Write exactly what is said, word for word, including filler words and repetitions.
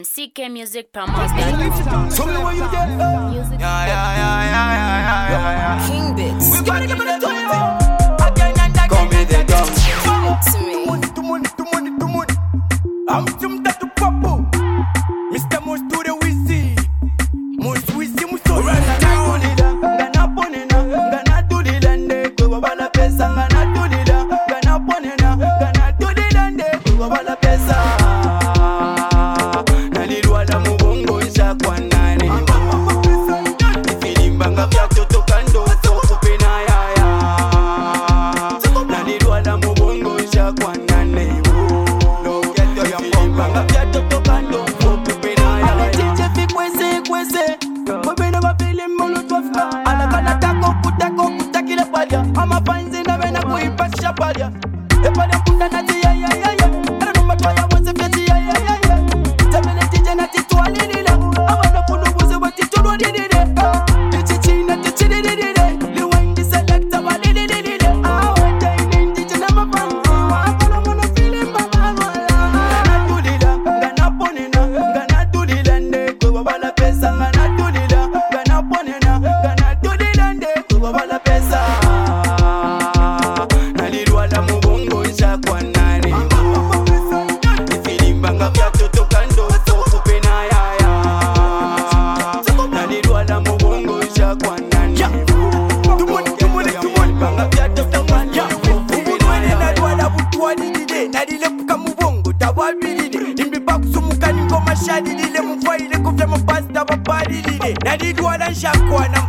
C K Music promotes that. Show me where you get uh. Music. Yeah, yeah, yeah, yeah, yeah, yeah, yeah. King Bits. We gotta give it a twenty. Again and again. Come with the drum. To me. To money, to money, to money, to money. I'm some that to papo. Mister Mosh to the Wizzy. Mosh Wizzy, Mosh to the Gana ponena, gana to the lande. Kwa bala pesa, gana to the la. Gana ponena, gana to the lande. Kwa bala pesa. Nalilwala mubongo isha kwa nani. Ifilimbanga vya toto kando soko pena ya ya. Nalilwala mubongo isha kwa nani. Loketo ya ifilimbanga vya toto kando soko pena ya ya. Chiche fi kwese kwese. Mwebena wafili mbulu twafika. Alakala tako kutako kutakile palia. Ama panzi na vena kuipasha palia. Epalia kuta nati ya ya ya ya. Era numba kwa ya wase fyati ya ya ya ya. Tamene chiche na tituwa lilile. Awana kunubuze wa tituwa lilile. Chichi na chichi lilile. Liwendi selecta wa lilile. Awe taini chiche na mapanzi. Wakala mwana fili mbanga wala. Gana tulila, gana ponena. Gana tulila nde kwa wala pesa. Gana tulila, gana ponena. Gana tulila nde kwa wala pesa. Nalilwala mubongo isha kwa nani. Ifilimbanga vya toto kando soko pena ya ya. Nalilwala mubongo isha kwa nani. Tumoni, tumoni, tumoni. Banga vya toto kando Ubunwele nalwala butuwa lilile. Nalile puka mubongo tawabilile. Imbi bakusumuka ningo mashadilile. Mufwaile kufya mabasta wabalilile. Nalilwala nshakwana